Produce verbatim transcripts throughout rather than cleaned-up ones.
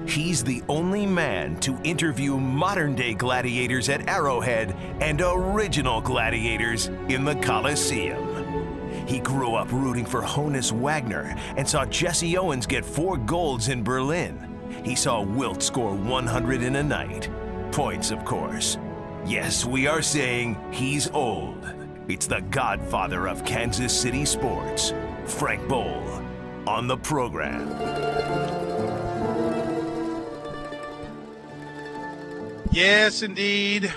He's the only man to interview modern-day gladiators at Arrowhead and original gladiators in the Colosseum. He grew up rooting for Honus Wagner and saw Jesse Owens get four golds in Berlin. He saw Wilt score one hundred in a night. Points, of course. Yes, we are saying he's old. It's the godfather of Kansas City sports, Frank Boal, on the program. Yes, indeed.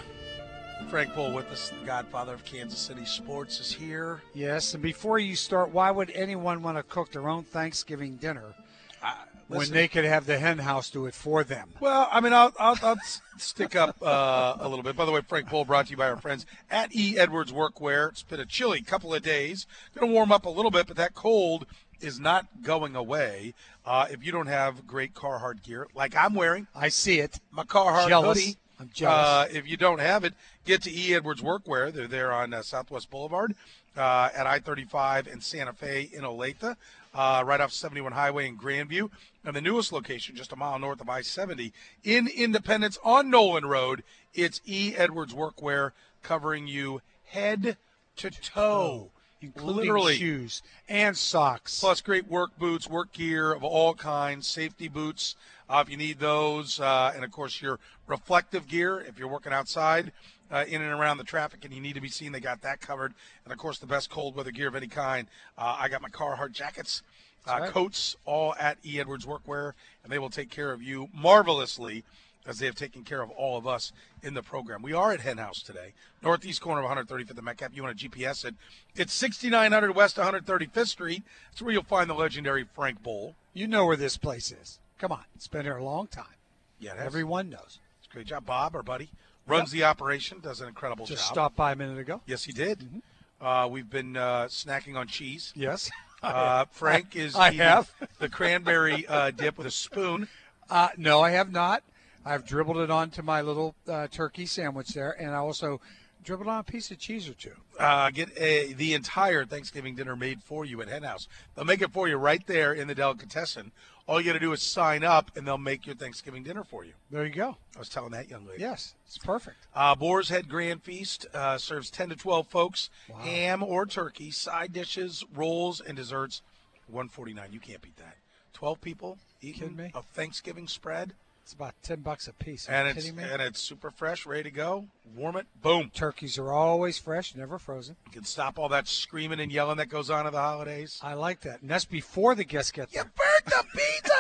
Frank Boal with us, the godfather of Kansas City sports, is here. Yes, and before you start, why would anyone want to cook their own Thanksgiving dinner Uh, when listen, they could have the hen house do it for them? Well, I mean, I'll, I'll, I'll s- stick up uh, a little bit. By the way, Frank Boal brought to you by our friends at E. Edwards Workwear. It's been a chilly couple of days. Going to warm up a little bit, but that cold is not going away uh, if you don't have great Carhartt gear like I'm wearing. I see it. My Carhartt Jealous. hoodie. I'm jealous. Uh, if you don't have it, get to E. Edwards Workwear. They're there on uh, Southwest Boulevard uh, at I thirty-five in Santa Fe in Olathe, uh, right off seventy-one Highway in Grandview. And the newest location, just a mile north of I seventy in Independence on Nolan Road, it's E. Edwards Workwear, covering you head to toe. Including Literally. shoes and socks. Plus great work boots, work gear of all kinds, safety boots uh, if you need those, uh, and, of course, your reflective gear if you're working outside uh, in and around the traffic and you need to be seen, they got that covered. And, of course, the best cold weather gear of any kind. Uh, I got my Carhartt jackets, uh, right. coats, all at E. Edwards Workwear, and they will take care of you marvelously as they have taken care of all of us in the program. We are at Hen House today, northeast corner of one thirty-fifth and Metcalf. You want to G P S it. It's sixty-nine hundred West one thirty-fifth Street. That's where you'll find the legendary Frank Boal. You know where this place is. Come on. It's been here a long time. Yeah, that's Everyone knows. it's a great job. Bob, our buddy, runs the operation, does an incredible Just job. stopped by a minute ago. Yes, he did. Mm-hmm. Uh, we've been uh, snacking on cheese. Yes. Uh, Frank is I eating have. the cranberry uh, dip with a spoon. Uh, no, I have not. I've dribbled it onto my little uh, turkey sandwich there, and I also dribbled on a piece of cheese or two. Uh, get a, the entire Thanksgiving dinner made for you at Hen House. They'll make it for you right there in the delicatessen. All you got to do is sign up, and they'll make your Thanksgiving dinner for you. There you go. I was telling that young lady. Yes, it's perfect. Uh, Boar's Head Grand Feast uh, serves ten to twelve folks, Wow. ham or turkey, side dishes, rolls, and desserts. one forty-nine. You can't beat that. twelve people eating Kidding me? a Thanksgiving spread, It's about ten bucks a piece. Are and you it's kidding me? and it's super fresh, ready to go. Warm it, boom. Turkeys are always fresh, never frozen. You can stop all that screaming and yelling that goes on at the holidays. I like that. And that's before the guests get You there. burnt the beans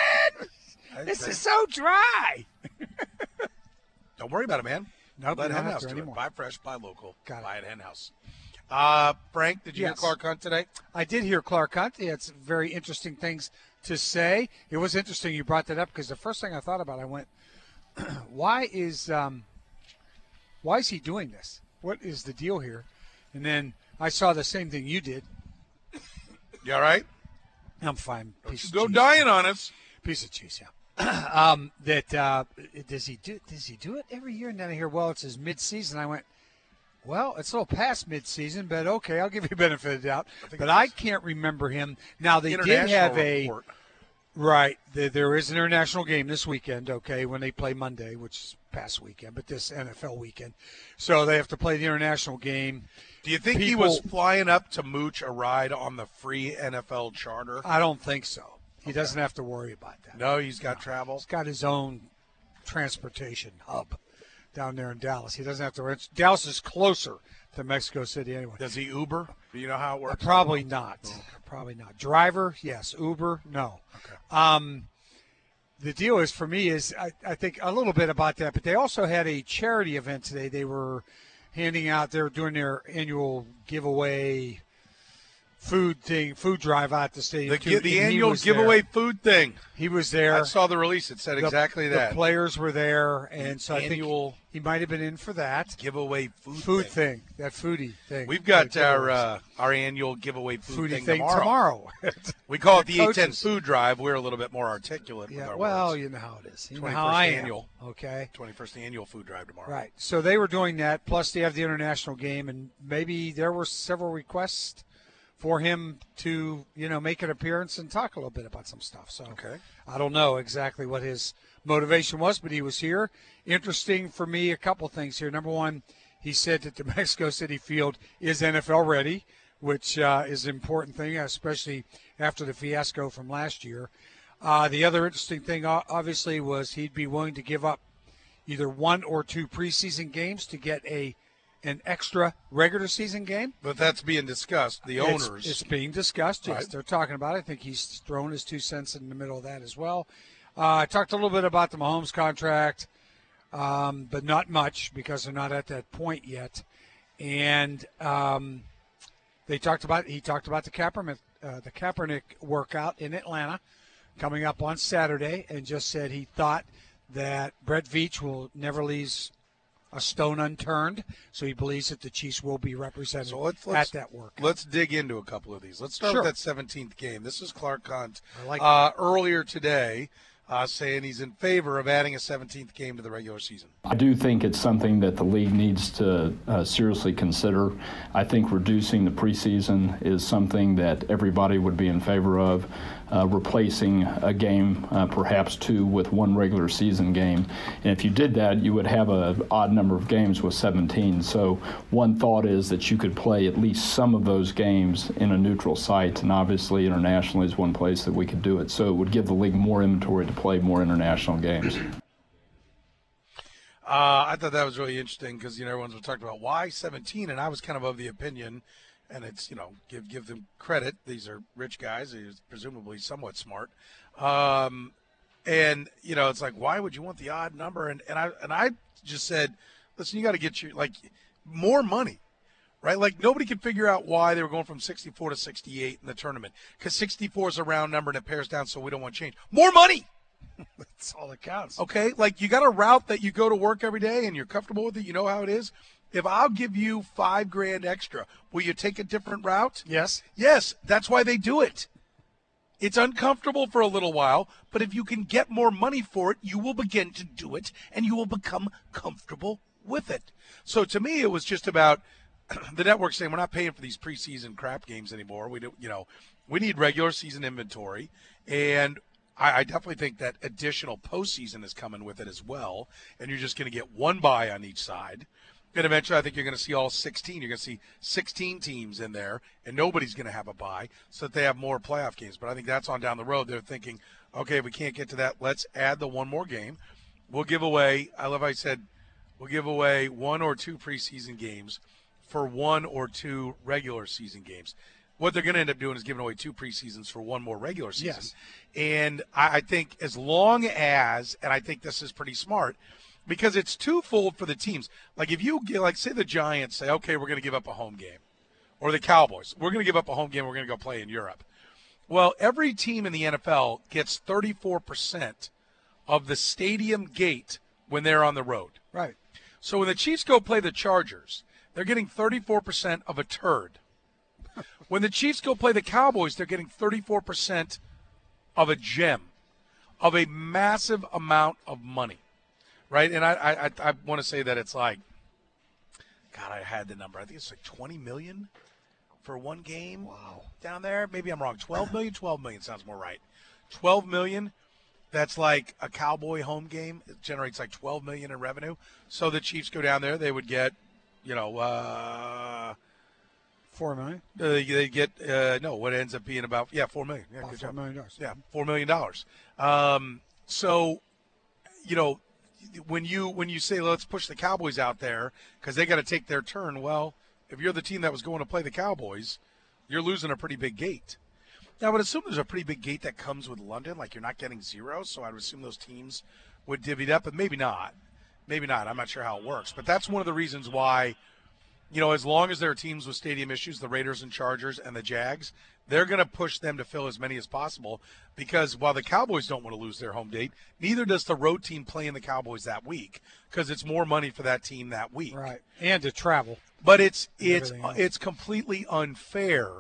again. This is so dry. Don't worry about it, man. Nope, Let you don't Hen have House to do anymore. it. Buy fresh, buy local. Got it. buy at Hen House. Uh, Frank, did you Yes. hear Clark Hunt today? I did hear Clark Hunt. He had some very interesting things to say. It was interesting you brought that up because the first thing I thought about, I went, why is um, why is he doing this? What is the deal here? And then I saw the same thing you did. You all right? I'm fine. Don't Piece you of go cheese. dying on us. Piece of cheese, yeah. um, that uh, does he do? Does he do it every year? And then I hear, well, it's his mid-season. I went, well, it's a little past mid-season, but okay, I'll give you benefit of the doubt. think But it I is. can't remember him. Now they did International have a report. right. The, there is an international game this weekend. Okay, when they play Monday, which is past weekend, but this N F L weekend, so they have to play the international game. Do you think he People- was flying up to mooch a ride on the free N F L charter? I don't think so. He doesn't have to worry about that. No, he's got travel. He's got his own transportation hub down there in Dallas. He doesn't have to. Dallas is closer to Mexico City anyway. Does he Uber? Do you know how it Uh, works? Probably not. Probably not. Driver, yes. Uber, no. Okay. Um, the deal is for me is I, I think a little bit about that, but they also had a charity event today. They were handing out. They were doing their annual giveaway food thing, food drive out the stadium. The, too, gi- and the he annual was there. giveaway food thing. He was there. I saw the release. It said The- exactly the that. players were there, and so I Annual think he might have been in for that giveaway food, food thing. thing, that foodie thing. We've got The our giveaways. uh, our annual giveaway food foodie thing, thing tomorrow. tomorrow. We call it the The eight ten coaches. food drive. We're a little bit more articulate with yeah, our well, words. you know how it is. You know twenty-first how I am. annual. Okay. twenty-first annual food drive tomorrow. Right. So they were doing that. Plus, they have the international game, and maybe there were several requests for him to, you know, make an appearance and talk a little bit about some stuff. So Okay. I don't know exactly what his motivation was, but he was here. Interesting for me, a couple things here. Number one, he said that the Mexico City field is N F L ready, which uh, is an important thing, especially after the fiasco from last year. Uh, the other interesting thing, obviously, was he'd be willing to give up either one or two preseason games to get a an extra regular season game. But that's being discussed. The It's- owners. It's, being discussed, yes. Right. They're talking about it. I think he's thrown his two cents in the middle of that as well. Uh, I talked a little bit about the Mahomes contract, um, but not much because they're not at that point yet. And um, they talked about he talked about the Kaepernick, uh, the Kaepernick workout in Atlanta coming up on Saturday, and just said he thought that Brett Veach will never leave a stone unturned, so he believes that the Chiefs will be represented So let's, let's, at that work. Let's dig into a couple of these. Let's start Sure. with that seventeenth game. This is Clark Hunt I like uh, earlier today uh, saying he's in favor of adding a seventeenth game to the regular season. I do think it's something that the league needs to uh, seriously consider. I think reducing the preseason is something that everybody would be in favor of. Uh, replacing a game, uh, perhaps two, with one regular season game. And if you did that, you would have an odd number of games with seventeen. So one thought is that you could play at least some of those games in a neutral site, and obviously internationally is one place that we could do it. So it would give the league more inventory to play more international games. Uh, I thought that was really interesting because, you know, everyone's been talking about why seventeen, and I was kind of of the opinion, and it's, you know, give give them credit. These are rich guys. They're presumably somewhat smart. Um, and, you know, it's like, why would you want the odd number? And, and I and I just said, listen, you got to get your, like, more money, right? Like, nobody can figure out why they were going from sixty-four to sixty-eight in the tournament because sixty-four is a round number and it pairs down, so we don't want change. More money! That's all that counts. Okay, like you got a route that you go to work every day and you're comfortable with it. You know how it is. If I'll give you five grand extra, will you take a different route? Yes. Yes, that's why they do it. It's uncomfortable for a little while, but if you can get more money for it, you will begin to do it and you will become comfortable with it. So to me, it was just about the network saying we're not paying for these preseason crap games anymore. We do, you know, we need regular season inventory, and I, I definitely think that additional postseason is coming with it as well, and you're just going to get one bye on each side. And eventually I think you're going to see all sixteen. You're going to see sixteen teams in there, and nobody's going to have a bye so that they have more playoff games. But I think that's on down the road. They're thinking, okay, if we can't get to that, let's add the one more game. We'll give away, I love how I said, we'll give away one or two preseason games for one or two regular season games. What they're going to end up doing is giving away two preseasons for one more regular season. Yes. And I, I think as long as, and I think this is pretty smart, because it's twofold for the teams. Like if you get, like say the Giants say, okay, we're going to give up a home game, or the Cowboys, we're going to give up a home game, we're going to go play in Europe. Well, every team in the N F L gets thirty-four percent of the stadium gate when they're on the road. Right. So when the Chiefs go play the Chargers, they're getting thirty-four percent of a turd. When the Chiefs go play the Cowboys, they're getting thirty-four percent of a gem, of a massive amount of money. Right, and I I, I want to say that it's like, God, I had the number. I think it's like twenty million for one game. Wow. Down there. Maybe I'm wrong. twelve million. twelve million sounds more right. twelve million. That's like a Cowboy home game. It generates like twelve million in revenue. So the Chiefs go down there. They would get, you know, uh, Four million. uh, they get uh, no. What ends up being about yeah, four million. Yeah, About good four job. million dollars. Yeah, four million dollars. Um, so, you know. When you when you say let's push the Cowboys out there because they got to take their turn, well, if you're the team that was going to play the Cowboys, you're losing a pretty big gate. Now, I would assume there's a pretty big gate that comes with London, like you're not getting zero, so I would assume those teams would divvy it up, but maybe not. Maybe not. I'm not sure how it works, but that's one of the reasons why, you know, as long as there are teams with stadium issues, the Raiders and Chargers and the Jags, they're going to push them to fill as many as possible because while the Cowboys don't want to lose their home date, neither does the road team playing the Cowboys that week because it's more money for that team that week. Right. And to travel. But it's And it's everything else. it's completely unfair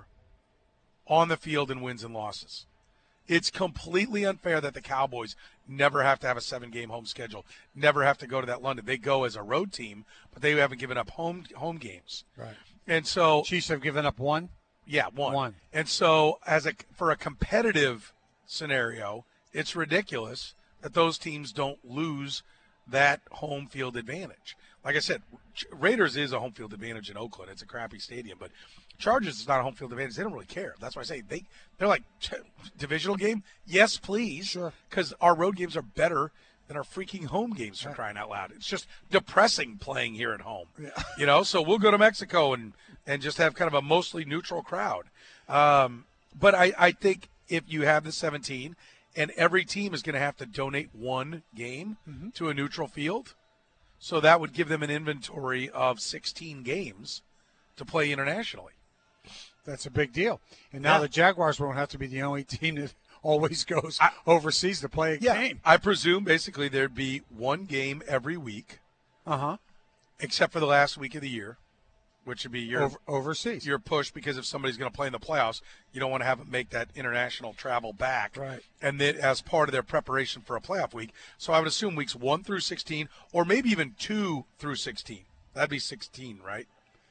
on the field in wins and losses. It's completely unfair that the Cowboys never have to have a seven-game home schedule, never have to go to that London. They go as a road team, but they haven't given up home home games. Right. And so Chiefs have given up one. Yeah, one. One. And so, as a for a competitive scenario, it's ridiculous that those teams don't lose that home field advantage. Like I said, Raiders is a home field advantage in Oakland. It's a crappy stadium, but Chargers is not a home field advantage. They don't really care. That's why I say they they're like divisional game. Yes, please, Sure. Because our road games are better than our freaking home games, for Right. crying out loud. It's just depressing playing here at home. Yeah. You know, so we'll go to Mexico and and just have kind of a mostly neutral crowd. Um, but I, I think if you have the seventeen, and every team is going to have to donate one game Mm-hmm. to a neutral field, so that would give them an inventory of sixteen games to play internationally. That's a big deal. And now Yeah. the Jaguars won't have to be the only team that always goes I- overseas to play a game. I presume basically there'd be one game every week, Uh-huh. except for the last week of the year, which would be your Over, overseas. your push, because if somebody's going to play in the playoffs, you don't want to have them make that international travel back. Right. And then as part of their preparation for a playoff week. So I would assume weeks one through sixteen, or maybe even two through sixteen. That'd be sixteen, right?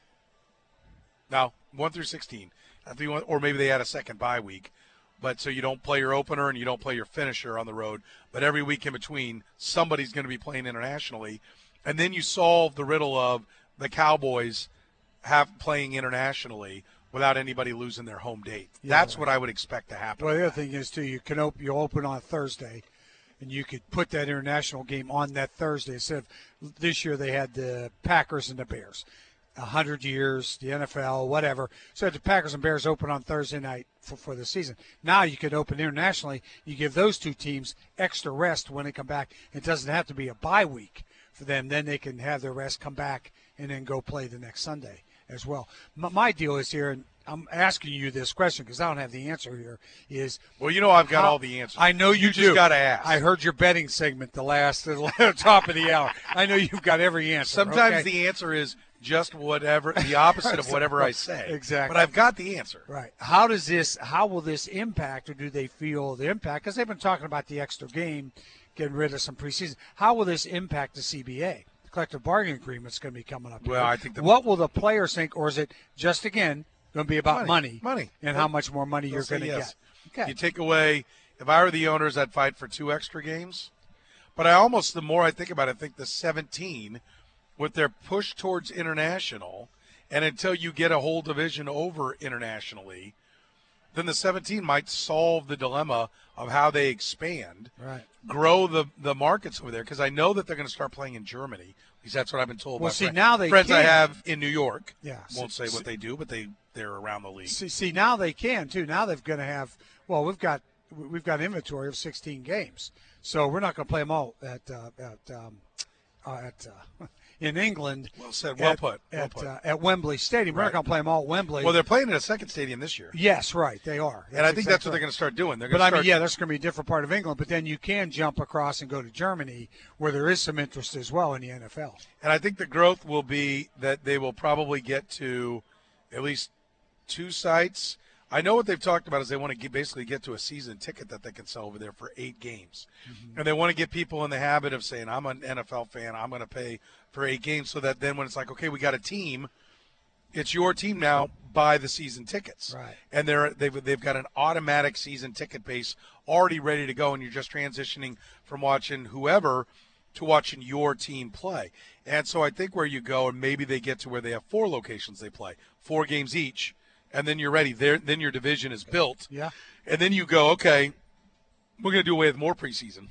No, one through sixteen. I think one- Or maybe they had a second bye week. But so you don't play your opener and you don't play your finisher on the road. But every week in between, somebody's going to be playing internationally. And then you solve the riddle of the Cowboys have playing internationally without anybody losing their home date. Yeah, That's right. what I would expect to happen. Well, the other thing is, too, you can open, you open on Thursday, and you could put that international game on that Thursday. Instead of this year, they had the Packers and the Bears. A hundred years, the N F L, whatever. So the Packers and Bears open on Thursday night for, for the season. Now you could open internationally. You give those two teams extra rest when they come back. It doesn't have to be a bye week for them. Then they can have their rest, come back, and then go play the next Sunday as well. My, my deal is here, and I'm asking you this question because I don't have the answer here, is Well, you know I've got how- all the answers. I know you, You just do. gotta ask. I heard your betting segment the last, the top of the hour. I know you've got every answer. Sometimes okay? the answer is just whatever, the opposite of whatever I say. Exactly. But I've got the answer. Right. How does this? How will this impact, or do they feel the impact? Because they've been talking about the extra game, getting rid of some preseason. How will this impact the C B A? The collective bargaining agreement's going to be coming up. Well, here. I think the- what will the players think, or is it just again going to be about money, Money. Money. and how much more money They'll you're say going to yes. get? Okay. You take away, if I were the owners, I'd fight for two extra games. But I almost, the more I think about it, I think the seventeen, with their push towards international, and until you get a whole division over internationally, then the seventeen might solve the dilemma of how they expand, Right. grow the, the markets over there, because I know that they're going to start playing in Germany. At least that's what I've been told Well, by see, friend- now they friends I can. have in New York. Yeah. Won't See- say what they do, but they, they're around the league. See, see, now they can too. Now they're going to have. Well, we've got we've got inventory of sixteen games, so we're not going to play them all at uh, at um, uh, at uh, in England. Well said. Well at, put. Well at, put. Uh, at Wembley Stadium. We're Right. not going to play them all at Wembley. Well, they're playing in a second stadium this year. yes, right. They are, And I think that's exactly what they're right. going to start doing. They're But going to I start. mean, yeah, that's going to be a different part of England. But then you can jump across and go to Germany, where there is some interest as well in the N F L. And I think the growth will be that they will probably get to at least two sites. I know what they've talked about is they want to get, basically get to a season ticket that they can sell over there for eight games. Mm-hmm. And they want to get people in the habit of saying, I'm an N F L fan, I'm going to pay for eight games, so that then when it's like, okay, we got a team, it's your team now, buy the season tickets. Right. And they're, they've, they've got an automatic season ticket base already ready to go, and you're just transitioning from watching whoever to watching your team play. And so I think where you go, and maybe they get to where they have four locations they play, four games each, and then you're ready. There, then your division is built. Yeah. And then you go, okay, we're going to do away with more preseason.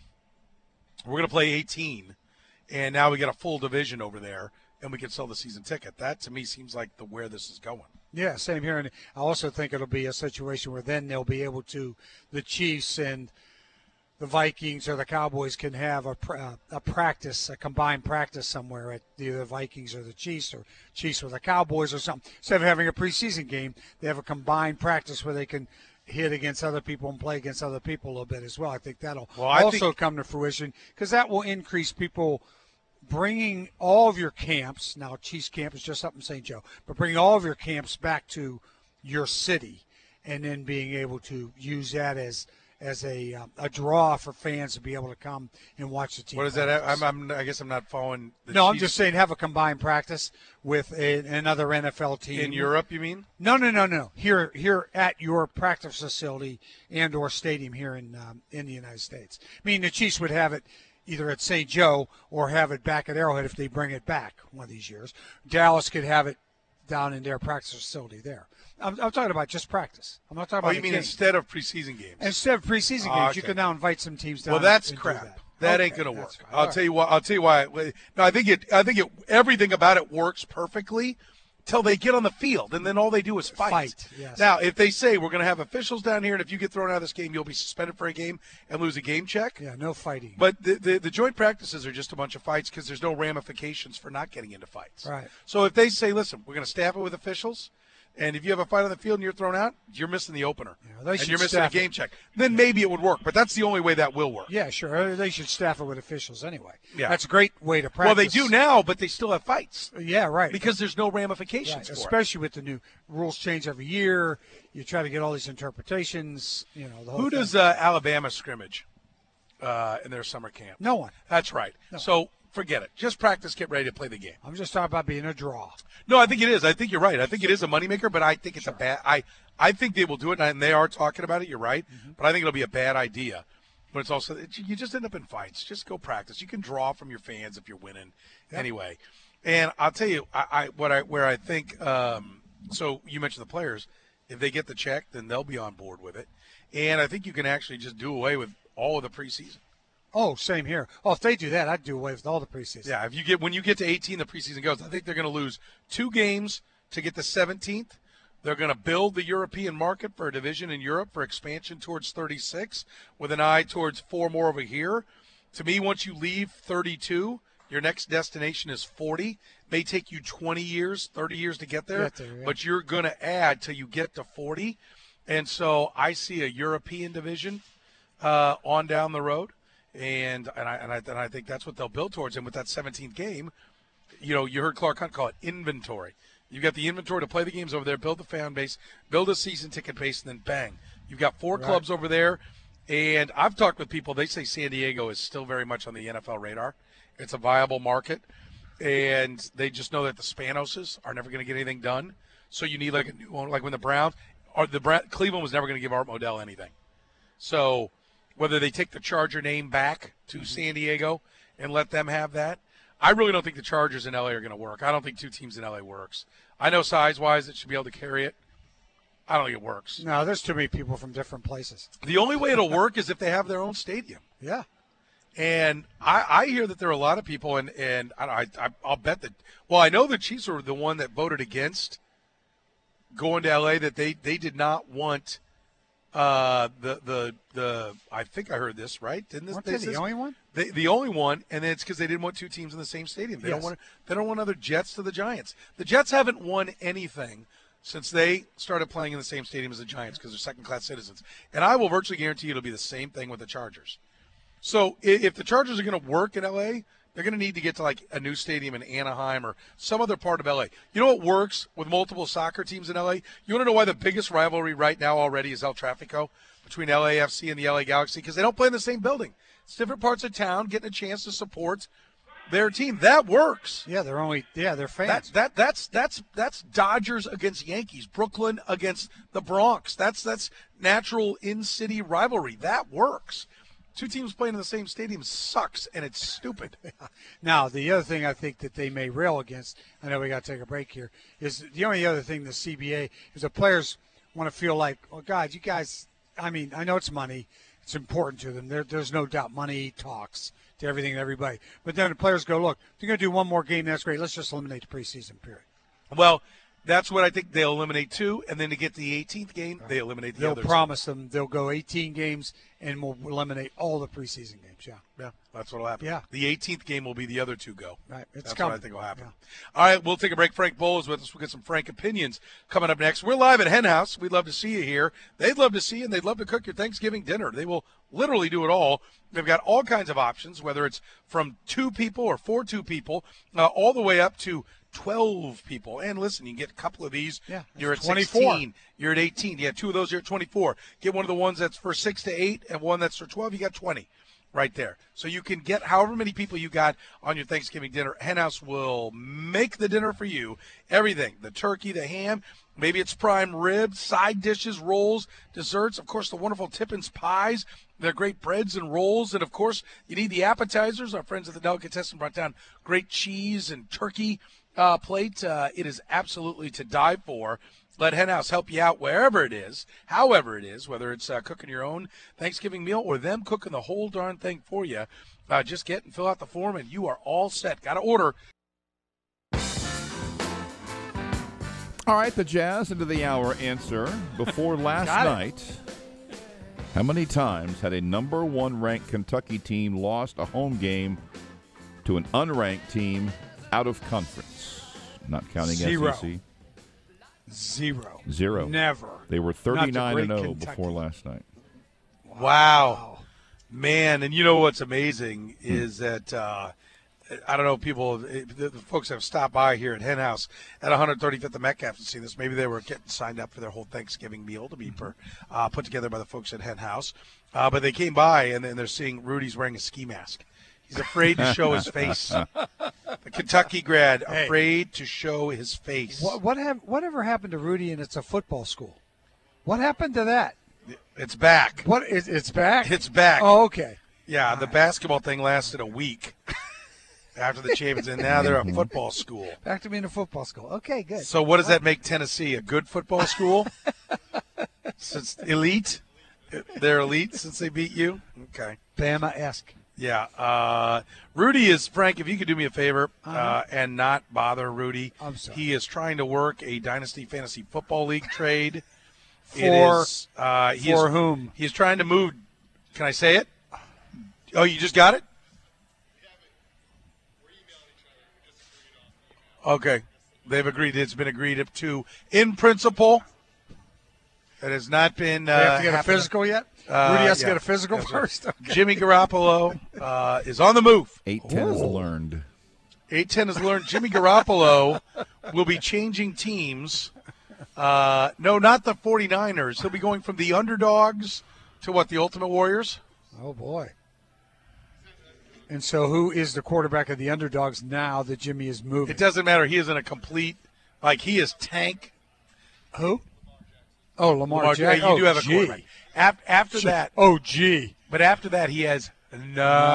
We're going to play eighteen, and now we got a full division over there, and we can sell the season ticket. That, to me, seems like the where this is going. Yeah, same here. And I also think it'll be a situation where then they'll be able to, the Chiefs and the Vikings or the Cowboys can have a, pr- uh, a practice, a combined practice somewhere at either the Vikings or the Chiefs, or Chiefs with the Cowboys or something. Instead of having a preseason game, they have a combined practice where they can hit against other people and play against other people a little bit as well. I think that'll Well, I also think- come to fruition because that will increase people bringing all of your camps. Now, Chiefs camp is just up in Saint Joe, but bringing all of your camps back to your city and then being able to use that as as a um, a draw for fans to be able to come and watch the team. What is that? I'm, I'm, I guess I'm not following. The no, Chiefs. I'm just saying have a combined practice with a, another N F L team in Europe. You mean? No, no, no, no. Here, here at your practice facility and or stadium here in um, in the United States. I mean, the Chiefs would have it either at Saint Joe or have it back at Arrowhead if they bring it back one of these years. Dallas could have it down in their practice facility there. I'm, I'm talking about just practice. I'm not talking Oh, about you mean game. instead of preseason games? Instead of preseason Oh, games, okay. you can now invite some teams down. Well, that's and do crap. That, That okay, ain't gonna work. that's fine. I'll All tell right. you what. I'll tell you why. No, I think it. I think it. Everything about it works perfectly till they get on the field, and then all they do is fight. Fight, yes. Now, if they say we're going to have officials down here, and if you get thrown out of this game, you'll be suspended for a game and lose a game check. Yeah, no fighting. But the, the, the joint practices are just a bunch of fights because there's no ramifications for not getting into fights. Right. So if they say, listen, we're going to staff it with officials, and if you have a fight on the field and you're thrown out, you're missing the opener. Yeah, they and should you're missing a staff it. game check. Then maybe it would work, but that's the only way that will work. Yeah, sure. They should staff it with officials anyway. Yeah. That's a great way to practice. Well, they do now, but they still have fights Yeah, right. because there's no ramifications Right, for it. especially with the new rules change every year. You try to get all these interpretations. You know, the whole Who thing. does uh, Alabama scrimmage uh, in their summer camp? No one. That's right. So forget it. Just practice, get ready to play the game. I'm just talking about being a draw. No, I think it is. I think you're right. I think it is a moneymaker, but I think it's a bad. I I think they will do it, and they are talking about it. You're right, Mm-hmm. but I think it'll be a bad idea. But it's also it, you just end up in fights. Just go practice. You can draw from your fans if you're winning anyway. And I'll tell you, I, I what I where I think. Um, so you mentioned the players. If they get the check, then they'll be on board with it. And I think you can actually just do away with all of the preseason. Oh, same here. Oh, if they do that, I'd do away with all the preseason. Yeah, if you get when you get to eighteen, the preseason goes. I think they're going to lose two games to get to seventeenth. They're going to build the European market for a division in Europe for expansion towards thirty-six, with an eye towards four more over here. To me, once you leave thirty-two, your next destination is forty. May take you twenty years, thirty years to get there, Get there, yeah. but you're going to add till you get to forty. And so I see a European division uh, on down the road. And and I, and I and I think that's what they'll build towards. And with that seventeenth game, you know, you heard Clark Hunt call it inventory. You've got the inventory to play the games over there, build the fan base, build a season ticket base, and then bang. You've got four Right. clubs over there. And I've talked with people, they say San Diego is still very much on the N F L radar. It's a viable market. And they just know that the Spanoses are never going to get anything done. So you need like a new one, like when the Browns, or the Bra- Cleveland was never going to give Art Modell anything. So whether they take the Charger name back to San Diego and let them have that, I really don't think the Chargers in L A are going to work. I don't think two teams in L A works. I know size-wise it should be able to carry it. I don't think it works. No, there's too many people from different places. The only way it'll work is if they have their own stadium. Yeah. And I, I hear that there are a lot of people, and, and I, I, I'll bet that, well, I know the Chiefs were the one that voted against going to L A, that they, they did not want uh, the, the, the, I think I heard this, right? Didn't this, Weren't they they the this- only one? They, the only one, and it's because they didn't want two teams in the same stadium. They Yes. don't want they don't want other Jets to the Giants. The Jets haven't won anything since they started playing in the same stadium as the Giants because they're second-class citizens. And I will virtually guarantee you it'll be the same thing with the Chargers. So i- if the Chargers are going to work in L A, they're going to need to get to like a new stadium in Anaheim or some other part of L A. You know what works with multiple soccer teams in L A? You want to know why the biggest rivalry right now already is El Tráfico between L A F C and the L A Galaxy? Because they don't play in the same building. It's different parts of town getting a chance to support their team. That works. Yeah, they're only yeah, they're That, fans. that that's that's that's Dodgers against Yankees, Brooklyn against the Bronx. That's that's natural in-city rivalry. That works. Two teams playing in the same stadium sucks, and it's stupid. Now, the other thing I think that they may rail against, I know we got to take a break here, is the only other thing the C B A is the players want to feel like, oh, God, you guys, I mean, I know it's money. It's important to them. There, there's no doubt money talks to everything and everybody. But then the players go, look, if you're going to do one more game, that's great. Let's just eliminate the preseason period. Well, that's what I think they'll eliminate two, and then to get to the eighteenth game, they eliminate the They'll other promise them they'll go eighteen games and we'll eliminate all the preseason games. Yeah. two. Yeah, that's what will happen. Yeah. The eighteenth game will be the other two go. Right. It's That's coming. what I think will happen. Yeah. All right, we'll take a break. Frank Bowl is with us. We'll get some Frank opinions coming up next. We're live at Hen House. We'd love to see you here. They'd love to see you, and they'd love to cook your Thanksgiving dinner. They will literally do it all. They've got all kinds of options, whether it's from two people or for two people, uh, all the way up to twelve people. And listen, you can get a couple of these. Yeah, You're at twenty-four. sixteen. You're at eighteen. Yeah, two of those, you're at twenty-four. Get one of the ones that's for six to eight and one that's for twelve, you got twenty right there. So you can get however many people you got on your Thanksgiving dinner. Henhouse will make the dinner for you. Everything, the turkey, the ham, maybe it's prime rib, side dishes, rolls, desserts, of course, the wonderful Tippins pies. They're great breads and rolls. And, of course, you need the appetizers. Our friends at the Delicatessen brought down great cheese and turkey uh, plate. Uh, it is absolutely to die for. Let Henhouse help you out wherever it is, however it is, whether it's uh, cooking your own Thanksgiving meal or them cooking the whole darn thing for you. Uh, just get and fill out the form, and you are all set. Got to order. All right, the Jazz into the hour answer. Before last night, how many times had a number one ranked Kentucky team lost a home game to an unranked team out of conference? Not counting Zero. S E C. Zero. Zero. Never. They were Not thirty-nine the and great oh Kentucky. before last night. Wow. Man, and you know what's amazing is that uh, I don't know if people, the, the folks that have stopped by here at Henhouse at one thirty-fifth and Metcalf and seen this. Maybe they were getting signed up for their whole Thanksgiving meal to be per, uh, put together by the folks at Henhouse. Uh, but they came by, and then they're seeing Rudy's wearing a ski mask. He's afraid to show his face. The Kentucky grad, Hey. afraid to show his face. What what have whatever happened to Rudy? And it's a football school. What happened to that? It's back. What is it's back? It's back. Oh, okay. Yeah, the basketball thing lasted a week after the champions, and now they're a football school. Back to being a football school. Okay, good. So what does that make Tennessee? A good football school? Since elite? They're elite since they beat you? Okay. Bama-esque. Yeah. Uh, Rudy is, Frank, if you could do me a favor uh, Uh-huh. and not bother Rudy. I'm sorry. He is trying to work a Dynasty Fantasy Football League trade. It For- is, uh, he for is, whom? He's trying to move. Can I say it? Oh, you just got it? Okay. They've agreed. It's been agreed up to in principle. It has not been. They have uh, to get a happened. physical yet? Uh, Rudy has to yeah. get a physical That's right. first? Okay. Jimmy Garoppolo uh, is on the move. eight ten is learned. eight ten has learned Jimmy Garoppolo will be changing teams. Uh, no, not the 49ers. He'll be going from the underdogs to what, the Ultimate Warriors? Oh, boy. And so who is the quarterback of the underdogs now that Jimmy is moving? It doesn't matter. He is in a complete, like he is tank. Who? Oh, Lamar, Lamar- Jackson. yeah, you do oh, have a gee. quarterback. Af- after Gee. that, Oh, gee. but after that, he has nothing.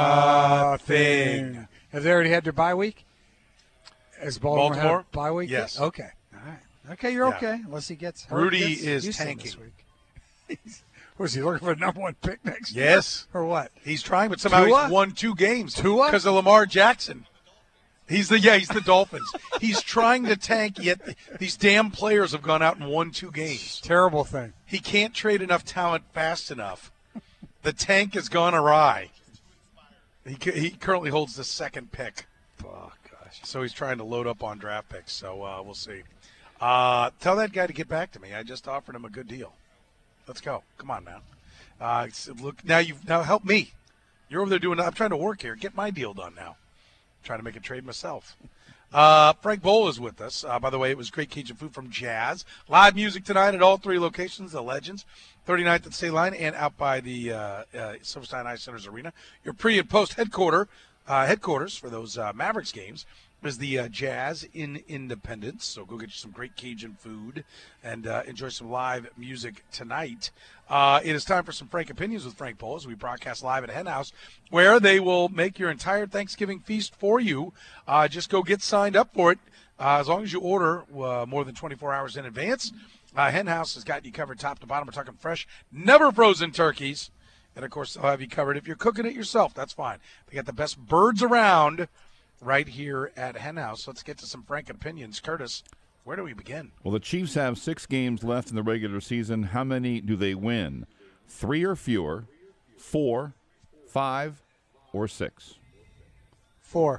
Nothing. Have they already had their bye week? Has Baltimore, Baltimore? had a bye week? Yes. Yet? Okay. All right. Okay, you're Yeah. okay. Unless he gets hurt. Rudy Gets is Houston tanking. this week. He's- Was he looking for a number one pick next year? Yes. Or what? He's trying, but somehow Tua? he's won two games. Tua? Because of Lamar Jackson. He's the yeah, he's the Dolphins. He's trying to tank, yet these damn players have gone out and won two games. Terrible thing. He can't trade enough talent fast enough. The tank has gone awry. He he currently holds the second pick. Oh, gosh. So he's trying to load up on draft picks. So uh, we'll see. Uh, tell that guy to get back to me. I just offered him a good deal. Let's go. Come on now. Uh, look now. You now help me. You're over there doing. I'm trying to work here. Get my deal done now. I'm trying to make a trade myself. Uh, Frank Bowl is with us. Uh, by the way, it was great Cajun food from Jazz. Live music tonight at all three locations. The Legends, thirty-ninth at State Line, and out by the uh, uh, Silverstein Ice Centers Arena. Your pre and post headquarter uh, headquarters for those uh, Mavericks games is the uh, Jazz in Independence. So go get you some great Cajun food and uh, enjoy some live music tonight. Uh, it is time for some Frank Opinions with Frank Bowl as we broadcast live at Henhouse, where they will make your entire Thanksgiving feast for you. Uh, just go get signed up for it. Uh, as long as you order uh, more than twenty-four hours in advance, uh, Henhouse has got you covered top to bottom. We're talking fresh, never frozen turkeys. And, of course, they'll have you covered. If you're cooking it yourself, that's fine. They got the best birds around right here at Henhouse. Let's get to some Frank Opinions. Curtis, where do we begin? Well, the Chiefs have six games left in the regular season. How many do they win? Three or fewer, four, five, or six? Four.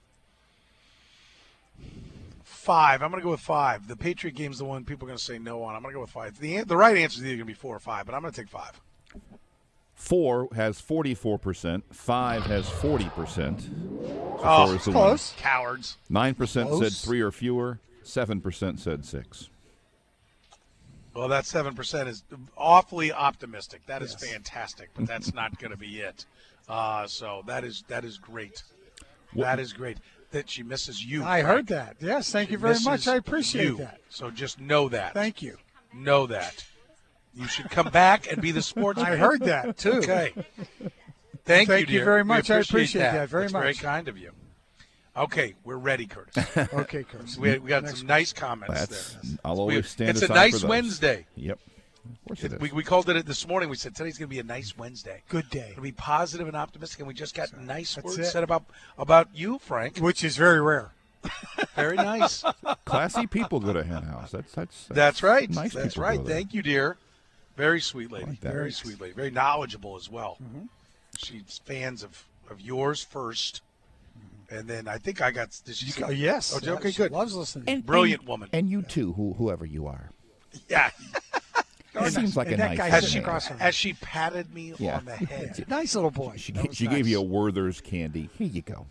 Five. I'm going to go with five. The Patriot game's the one people are going to say no on. I'm going to go with five. The, the right answer is either going to be four or five, but I'm going to take five. Four has forty-four percent. Five has forty percent. So Oh, four is the close. Cowards. win. Nine percent said Close. three or fewer. Seven percent said six. Well, that seven percent is awfully optimistic. That is Yes. fantastic, but that's not going to be it. Uh, so that is that is great. That is great. That she misses you. I Frank. heard that. Yes, thank She you very misses much. I appreciate you. that. So just know that. Thank you. Know that. You should come back and be the sports. I heard that too. Okay. Thank, Thank you, you dear. very We much. I appreciate that. that very That's much. Very kind of you. Okay, we're ready, Curtis. Okay, Curtis. We, we got Next some nice comments That's. there. I'll We- always stand it's a aside nice for those. Wednesday. Yep. Of course it is. We, we called it this morning. We said today's going to be a nice Wednesday. Good day. Going to be positive and optimistic, and we just got nice That's words it. said about about you, Frank. Which is very rare. Very nice. Classy people go to Hen House. That's that's. that's That's right. Nice That's people right. go there. Thank you, dear. Very sweet lady. like that. Very sweet lady. Very knowledgeable as well. Mm-hmm. She's fans of, of yours first, and then I think I got. Did she? Oh, yes. Oh, okay, She good. Loves listening. Brilliant woman. And you too, who, whoever you are. Yeah. It seems like and a that nice guy As sitting she, name. across from her. as she patted me Yeah. on the head. Nice little boy. She, That ga- was she nice. gave you a Werther's candy. Here you go,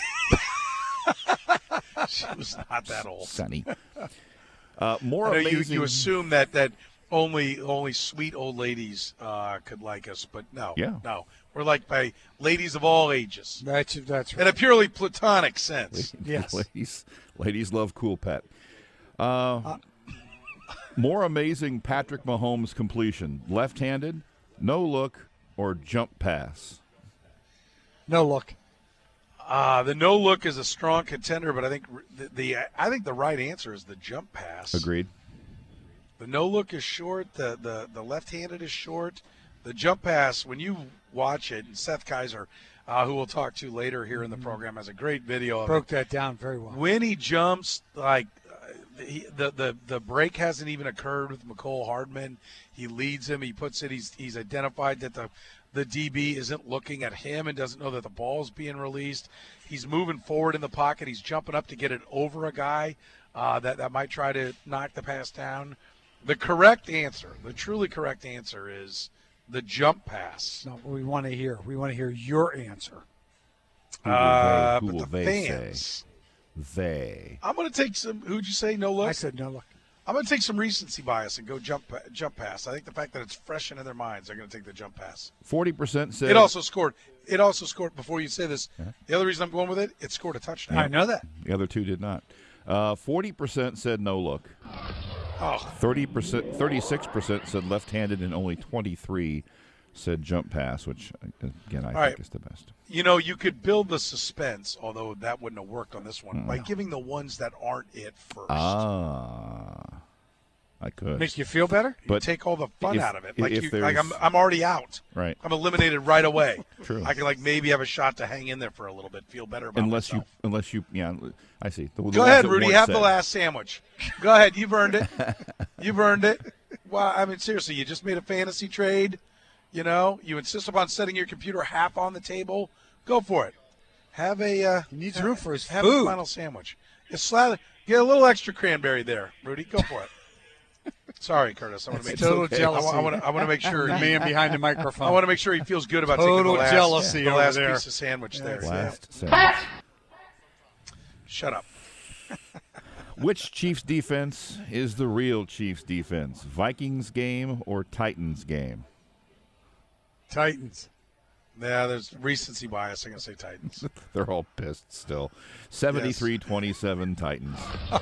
She was not that old. Sonny. Uh, more I know you, amazing. you assume that that only only sweet old ladies uh, could like us, but no, Yeah. no, we're liked by ladies of all ages That's, that's in right. a purely platonic sense. Yes. ladies, ladies love Cool Pet. Uh, more amazing Patrick Mahomes completion: left-handed, no look, or jump pass. No look. Uh, the no look is a strong contender, but I think the, the I think the right answer is the jump pass. Agreed. The no look is short. The, the, the left-handed is short. The jump pass, when you watch it, and Seth Kaiser, uh, who we'll talk to later here in the program, has a great video of Broke it. that down very well. When he jumps, like uh, he, the the the break hasn't even occurred with McCole Hardman. He leads him. He puts it. He's he's identified that the the D B isn't looking at him and doesn't know that the ball's being released. He's moving forward in the pocket. He's jumping up to get it over a guy uh, that that might try to knock the pass down. The correct answer, the truly correct answer, is the jump pass. No, we want to hear. We want to hear your answer. Who will Uh, they, who but will the they fans. say? They. I'm going to take some. Who'd you say? No look. I said no look. I'm going to take some recency bias and go jump jump pass. I think the fact that it's fresh into their minds, they're going to take the jump pass. Forty percent said. It also scored. It also scored. Before you say this, the other reason I'm going with it, it scored a touchdown. I know that. The other two did not. Uh, Forty percent said no look. Oh, Thirty percent, thirty-six percent said left-handed, and only twenty-three said jump pass, which again I think right. is the best. you know, you could build the suspense, although that wouldn't have worked on this one, Hmm. by giving the ones that aren't it first. Ah, I could. Make you feel better? You but take all the fun if- out of it. if Like, you, there's- like I'm, I'm already out. Right. I'm eliminated right away. True. I can like maybe have a shot to hang in there for a little bit, feel better about unless you, myself. unless you, yeah, I see. The, the Go ones ahead, that Rudy. weren't Have the said. last sandwich. Go ahead. You've earned it. You've earned it. Well, I mean, seriously, you just made a fantasy trade. You know, you insist upon setting your computer half on the table. Go for it. Have a. Uh, He needs room for his have food. a final sandwich. Just slightly, get a little extra cranberry there, Rudy. Go for it. Sorry, Curtis. I want to make Total okay. jealousy. I want to. I want to make sure. The he- man behind the microphone. I want to make sure he feels good about Total taking the last, jealousy the over last there. piece of sandwich there. Last sentence. Shut up. Which Chiefs defense is the real Chiefs defense? Vikings game or Titans game? Titans. Yeah, there's recency bias. I'm gonna say Titans. They're all pissed still. seventy-three twenty-seven Titans.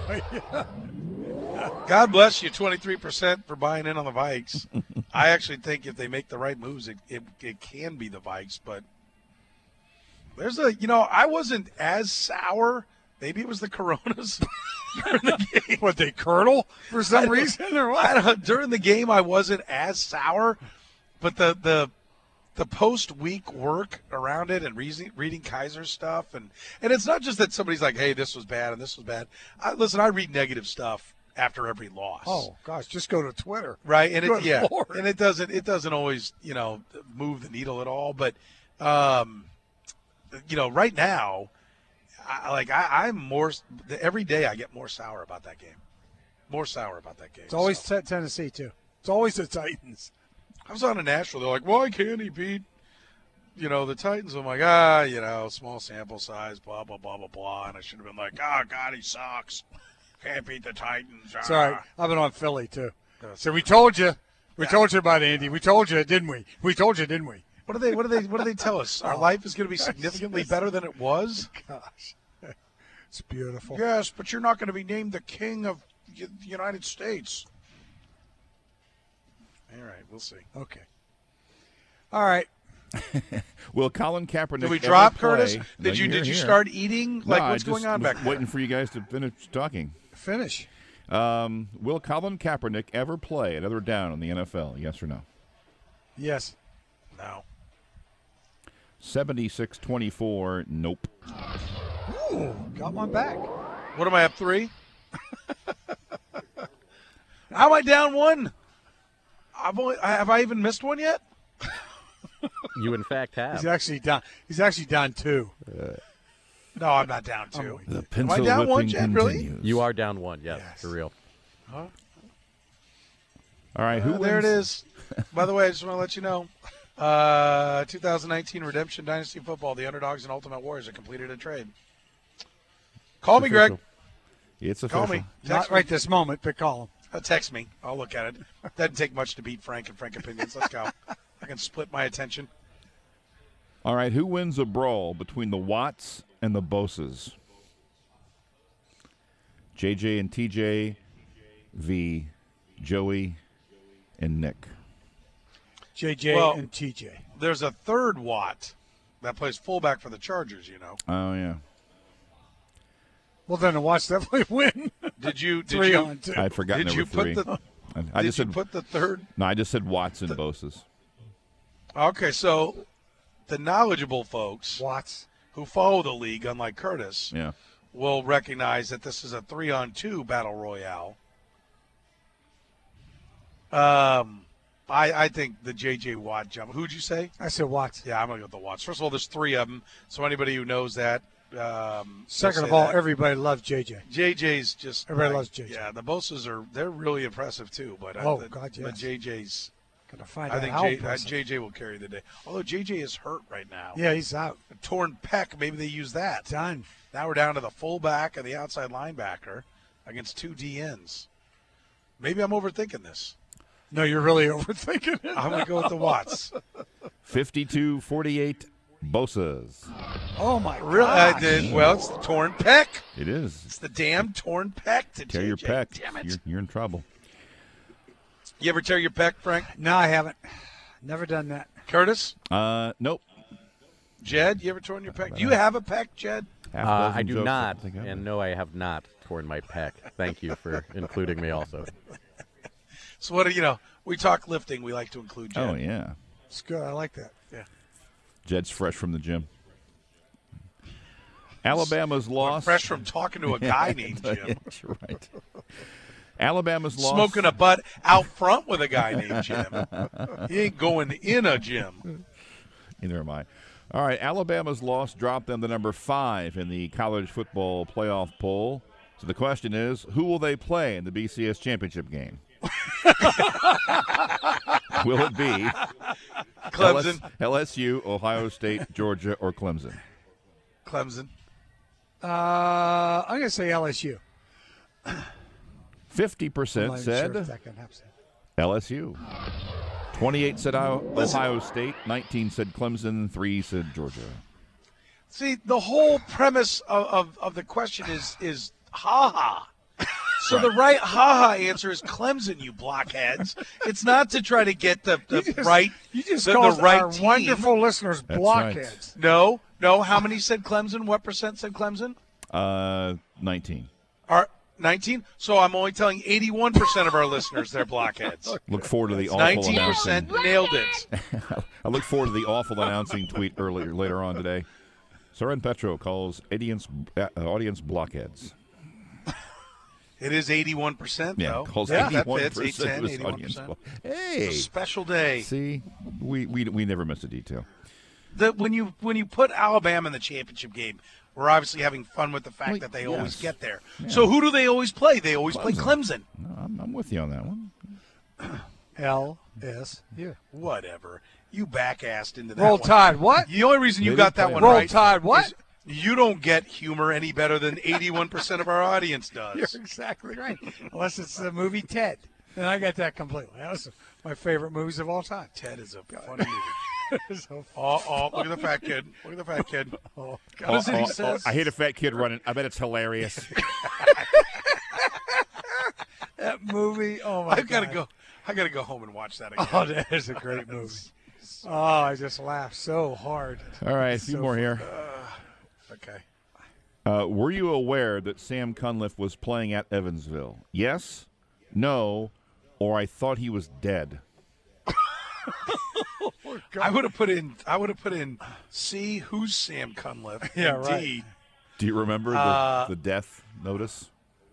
God bless you, twenty-three percent for buying in on the Vikes. I actually think if they make the right moves, it, it, it can be the Vikes. But there's a, you know, I wasn't as sour. Maybe it was the Coronas during the game. What, they curdle for I some don't- reason or what? I don't, during the game, I wasn't as sour, but the the the post week work around it and reading, reading Kaiser stuff, and and it's not just that somebody's like, hey, this was bad and this was bad. I, listen, I read negative stuff after every loss. Oh, gosh, just go to Twitter. right, and it, Good yeah, Lord. and it doesn't it doesn't always you know move the needle at all, but um, you know, right now, I, like I, I'm more every day I get more sour about that game, more sour about that game. It's always So. te- Tennessee, too. It's always the Titans. I was on a national. They're like, why can't he beat you know, the Titans. I'm like, ah, you know, small sample size, blah, blah, blah, blah, blah. And I should have been like, oh, God, he sucks. Can't beat the Titans. Ah. Sorry, I've been on Philly, too. So we told you. We yeah. told you about Andy. We told you, didn't we? We told you, didn't we? What do they, what do they, what do they tell us? Our oh. life is going to be significantly better than it was? Gosh. It's beautiful. Yes, but you're not going to be named the king of the United States. All right, we'll see. Okay. All right. Will Colin Kaepernick Did we drop, play? Curtis? No, did you did you here. start eating? Like, no, what's I just going on was back there? Waiting for you guys to finish talking. Finish. Um, will Colin Kaepernick ever play another down in the N F L? Yes or no? Yes. No. seventy-six twenty-four, nope. Ooh, got one back. What am I up three? How am I down one? I've only, have I even missed one yet? You in fact have. He's actually down. He's actually down two. Uh, no, I'm not down two. The am pencil I down whipping one, Jen? Really? continues. You are down one, yes, Yes. for real. Huh? All right, who Uh, there it wins? is. By the way, I just want to let you know, uh, two thousand nineteen Redemption Dynasty Football, the Underdogs and Ultimate Warriors have completed a trade. Call It's me, official. Greg. It's Call official. me. Not Text me. right this moment, but call him. Uh, text me. I'll look at it. Doesn't take much to beat Frank and Frank Opinions. Let's go. I can split my attention. All right, who wins a brawl between the Watts and the Boses? J J and T J v. Joey and Nick. J J Well, and T J. There's a third Watt that plays fullback for the Chargers, you know. Oh, yeah. Well, then the Watts definitely win. Did you? Did Three you? on two. I'd forgotten Did there you were three. put the? I, I did just you said put the third? no. I just said Watts and Boses. Okay, so the knowledgeable folks Watts. who follow the league, unlike Curtis, Yeah. will recognize that this is a three-on-two battle royale. Um, I I think the J J Watt jump. Who'd you say? I said Watts. Yeah, I'm gonna go with the Watts. First of all, there's three of them, so anybody who knows that. Um, Second will of say all, that. everybody loves J J. J J's just Everybody like, loves J J. Yeah, the Boses are they're really impressive too. But Oh, I, the, God, but yes. J J's. Gotta find I out think how J, uh, impressive. J J will carry the day. Although J J is hurt right now. Yeah, he's out. A torn pec. Maybe they use that. Done. Now we're down to the fullback and the outside linebacker against two D Ns. Maybe I'm overthinking this. No, you're really overthinking it. I'm going to go with the Watts. fifty-two forty-eight Boses. Oh, my Really? I God. did. Well, it's the torn pec. It is. It's the damn torn pec to Tear J J. your pec. Damn it. You're, you're in trouble. You ever tear your pec, Frank? No, I haven't. Never done that. Curtis? Uh, nope. Jed, you ever torn your pec? Do you have a pec, Jed? Half Uh, dozen I do jokes, not, I think I and no, I have not torn my pec. Thank you for including me also. So what do you know? We talk lifting. We like to include Jed. Oh, yeah. It's good. I like that. Yeah. Jed's fresh from the gym. Alabama's loss. Fresh from talking to a guy named Jim. That's right. Alabama's loss. Smoking a butt out front with a guy named Jim. He ain't going in a gym. Neither am I. All right, Alabama's loss dropped them to number five in the college football playoff poll. So the question is, who will they play in the B C S championship game? Will it be Clemson. L S U, Ohio State, Georgia, or Clemson? Clemson. Uh, I'm going to say L S U. fifty I'm percent not even said sure if that can happen. L S U. twenty-eight said Ohio State, nineteen said Clemson, three said Georgia. See, the whole premise of, of, of the question is is ha-ha. So the right ha-ha answer is Clemson, you blockheads. It's not to try to get the, the You just- right You just the, called the right our team. wonderful listeners That's blockheads. No, no. How many said Clemson? What percent said Clemson? Uh, nineteen. Are nineteen? So I'm only telling eighty-one percent of our listeners they're blockheads. Look forward to the awful nineteen announcing. percent nailed it. I look forward to the awful announcing tweet earlier later on today. Soren Petro calls audience uh, audience blockheads. It is eighty-one percent, Yeah, though. calls Yeah, that eighty-one fits. eight percent ten, was eighty-one audience percent. block- It's Hey, a special day. see, we, we we never miss a detail. The, when you when you put Alabama in the championship game, we're obviously having fun with the fact Well, that they yes. always get there. Yeah. So who do they always play? They always play Clemson. Clemson. No, I'm, I'm with you on that one. L S U. Whatever. You back-assed into that Roll one. Tide. What? The only reason you They got didn't that play one Roll right Tide. What? is you don't get humor any better than eighty-one percent of our audience does. You're exactly right. Unless it's the movie Ted. Then I got that completely. That was my favorite movies of all time. Ted is a funny movie. So, Oh, oh, look at the fat kid. Look at the fat kid. oh, What is it he Oh, oh, says? I hate a fat kid running. I bet it's hilarious. that movie. Oh, my I've got to God. go. I got to go home and watch that again. Oh, that is a great movie. Oh, I just laughed so hard. All right, a few So more here. Okay. Uh, were you aware that Sam Cunliffe was playing at Evansville? Yes, no, or I thought he was dead. I would have put in. I would have put in. See who's Sam Cunliffe? Yeah, right. Indeed. Do you remember the, Uh, the death notice?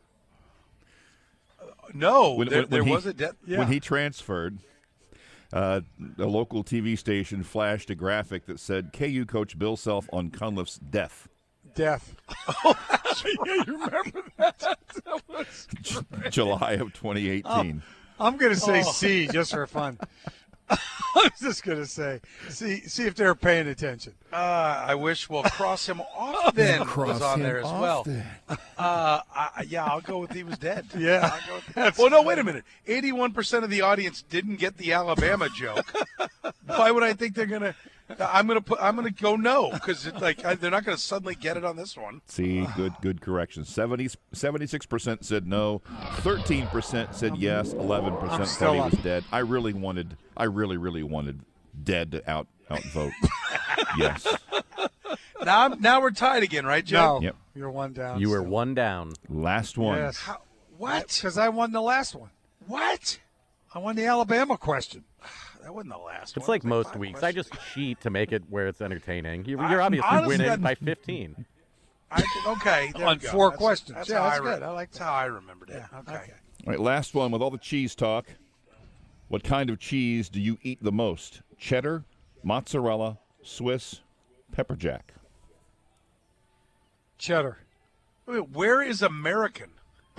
No, When- there, when- there when he- was a death. Yeah. When he transferred, uh, a local T V station flashed a graphic that said K U coach Bill Self on Cunliffe's death. Death. yeah, you remember that? That was great. July of twenty eighteen. I'm going to say Oh. C just for fun. I'm just going to say see see if they're paying attention. Uh, I wish. Well, cross him off. Then was on there as well. Uh, I, yeah, I'll go with he was dead. Yeah. I'll go with that. Well, no, wait a minute. eighty-one percent of the audience didn't get the Alabama joke. Why would I think they're gonna? I'm gonna put. I'm gonna go no because like I, they're not gonna suddenly get it on this one. See, good good correction. seventy, seventy-six percent said no, thirteen percent said yes, eleven I'm percent still thought he up. was dead. I really wanted, I really, really wanted dead to out outvote. Yes. Now, I'm, now we're tied again, right, Joe? No, Yep. you're one down. You were still. one down. Last one. Yes. How, what? Because I won the last one. What? I won the Alabama question. That wasn't the last It's one. like It was most five weeks. I questions. just cheat to make it where it's entertaining. You- I- You're obviously honestly, winning that- by fifteen. I, okay, there On we go. four That's- questions. That's Yeah, how that's I re- good. I like That's how I remembered it. Yeah, Okay. okay. All right, last one with all the cheese talk. What kind of cheese do you eat the most? Cheddar, mozzarella, Swiss, pepper jack. Cheddar. Wait, where is American?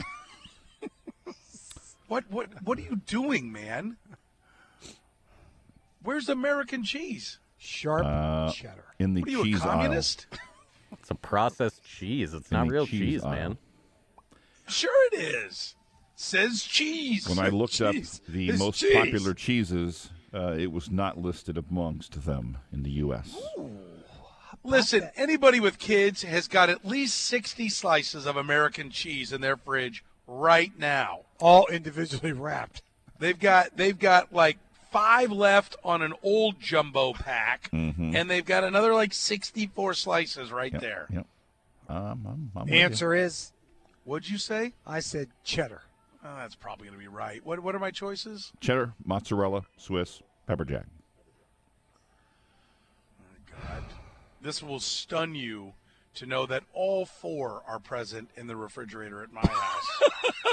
what what what are you doing, man? Where's American cheese? Sharp Uh, cheddar. In the What are you, a cheese aisle. communist? It's a processed cheese. It's In not the real cheese cheese, aisle. man. Sure it is. Says cheese. When I looked up Cheese. the It's most cheese. popular cheeses, uh, it was not listed amongst them in the U S Listen, anybody with kids has got at least sixty slices of American cheese in their fridge right now. All individually wrapped. They've got they've got like five left on an old jumbo pack, Mhm. and they've got another like sixty-four slices right Yep, there. Yep. Um, I'm, I'm The with you. answer is What'd you say? I said cheddar. Oh, that's probably going to be right. What What are my choices? Cheddar, mozzarella, Swiss, pepper jack. God, this will stun you to know that all four are present in the refrigerator at my house.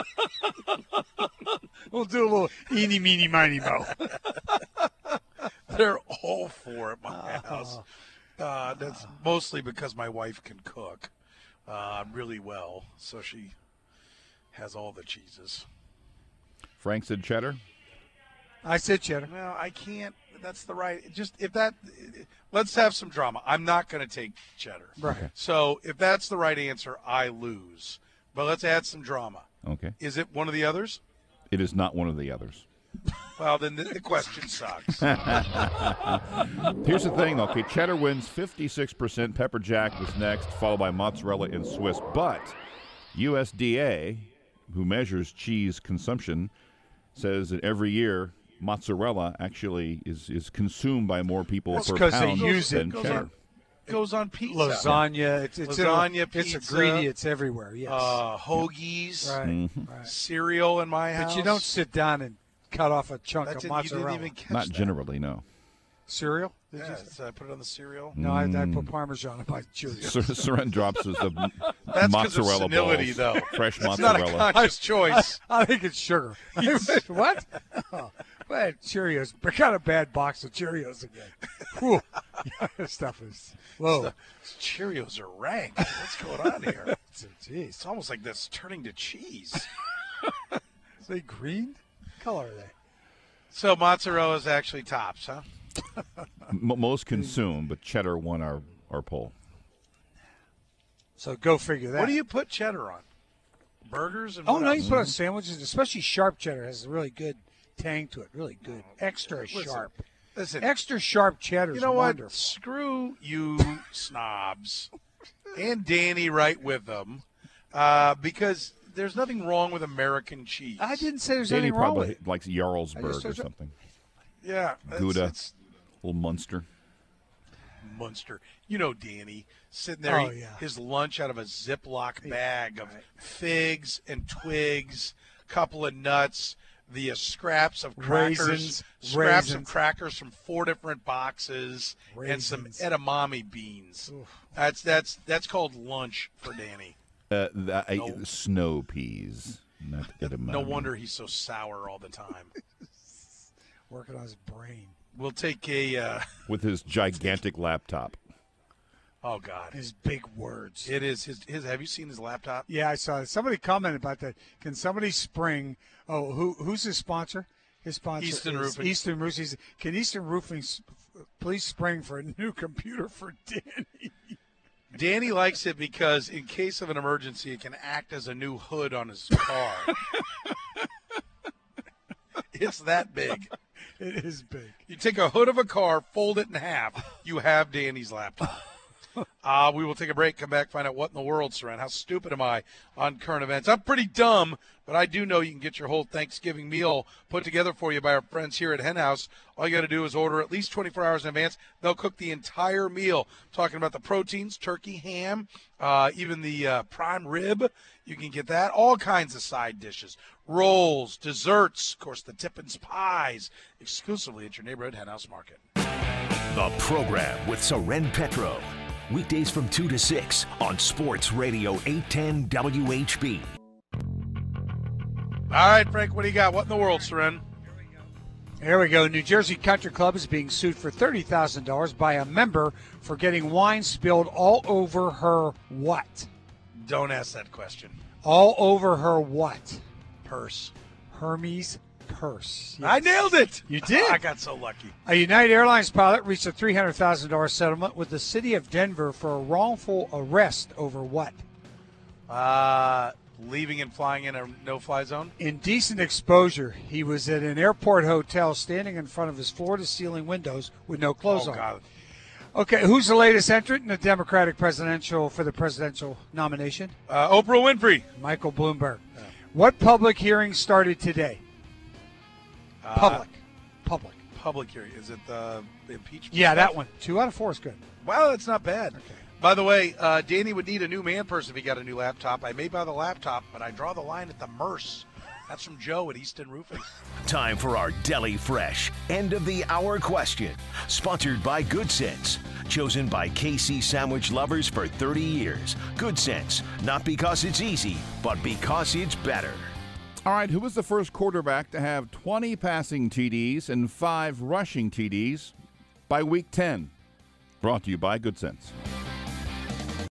We'll do a little eeny, meeny, miny, mo. They're all four at my house. Uh, that's mostly because my wife can cook uh, really well, so she has all the cheeses. Frank said cheddar. I said cheddar. Well, I can't. That's the right. Just if that. Let's have some drama. I'm not going to take cheddar. Right. So if that's the right answer, I lose. But let's add some drama. Okay. Is it one of the others? It is not one of the others. Well, then the, the question sucks. Here's the thing, though. Okay, cheddar wins fifty-six percent. Pepper jack was next, followed by mozzarella and Swiss. But U S D A, who measures cheese consumption, says that every year mozzarella actually is, is consumed by more people That's per 'cause they pound use it. than Goes cheddar. on, goes on pizza. Lasagna. It's, it's Lasagna, in, It's pizza. a greedy. It's everywhere. Yes. Uh, hoagies. right. Mhm. Right. Cereal in my house. But you don't sit down and cut off a chunk That of didn't, you mozzarella. didn't even catch Not that. generally, no. Cereal? Did you say? Yes, I put it on the cereal. No, I, I put Parmesan on my Cheerios. Sir, Seren drops us the That's 'cause of mozzarella senility, balls. though. Fresh It's not a mozzarella. conscious choice. I think it's sugar. What? Oh, bad Cheerios. I got a bad box of Cheerios again. Whew. Yeah, this stuff is low. Cheerios are rank. What's going on here? Jeez. It's almost like this turning to cheese. Is they green? What color are they? So mozzarella is actually tops, huh? M- most consumed, but cheddar won our, our poll. So go figure that. What do you put cheddar on? Burgers and Oh what no, else? you put on sandwiches, especially sharp cheddar has a really good tang to it. Really good, extra Listen, sharp. Listen, Extra sharp cheddar. you know what? Wonderful. Screw you, snobs, and Danny right with them, uh, because there's nothing wrong with American cheese. I didn't say there's Danny anything wrong with probably it. likes I Jarlsberg just or told you- something. Yeah, it's, Gouda. it's Little Munster. Munster. You know Danny sitting there, Oh, eating yeah. his lunch out of a Ziploc bag of right. figs and twigs, couple of nuts, the uh, scraps of crackers, Raisins, scraps of raisins. crackers from four different boxes, and some Raisins. edamame beans. That's that's that's called lunch for Danny. Uh, the, I, No. Snow peas. Not edamame. No wonder he's so sour all the time. Working on his brain. We'll take a. Uh, With his gigantic laptop. oh God, His big words. it is his. His. Have you seen his laptop? Yeah, I saw it. Somebody commented about that. Can somebody spring? Oh, who who's his sponsor? His sponsor Easton is Roofing. Easton Roofing. He's- Can Easton Roofing s- please spring for a new computer for Danny? Danny likes it because in case of an emergency, it can act as a new hood on his car. It's that big. It is big. You take a hood of a car, fold it in half, you have Danny's laptop. Uh, we will take a break, come back, find out what in the world, Saran. How stupid am I on current events? I'm pretty dumb, but I do know you can get your whole Thanksgiving meal put together for you by our friends here at Hen House. All you got to do is order at least twenty-four hours in advance. They'll cook the entire meal. Talking about the proteins, turkey, ham, uh, even the uh, prime rib. You can get that. All kinds of side dishes, rolls, desserts, of course, the Tippins pies, exclusively at your neighborhood Hen House Market. The program with Soren Petro. Weekdays from two to six on Sports Radio eight ten W H B. All right, Frank, what do you got? What in the world, Saran? Here we go. New Jersey Country Club is being sued for thirty thousand dollars by a member for getting wine spilled all over her what? Don't ask that question. All over her what? Purse. Hermes purse. I nailed it. You did. I got so lucky. A United Airlines pilot reached a three hundred thousand dollars settlement with the city of Denver for a wrongful arrest over what? Uh, leaving and flying in a no-fly zone. Indecent exposure. He was at an airport hotel standing in front of his floor-to-ceiling windows with no clothes Oh, on. God. Okay, who's the latest entrant in the Democratic presidential for the presidential nomination? Uh, Oprah Winfrey. Michael Bloomberg. What public hearing started today? Uh, Public. Public. Public hearing. Is it the impeachment? Yeah, stuff? that one. Two out of four is good. Well, that's not bad. Okay. By the way, uh, Danny would need a new man purse if he got a new laptop. I may buy the laptop, but I draw the line at the Merce. That's from Joe at Easton Roofing. Time for our Deli Fresh end of the hour question. Sponsored by Good Sense. Chosen by K C sandwich lovers for thirty years. Good Sense. Not because it's easy, but because it's better. All right, who was the first quarterback to have twenty passing T Ds and five rushing T Ds by week ten? Brought to you by Good Sense.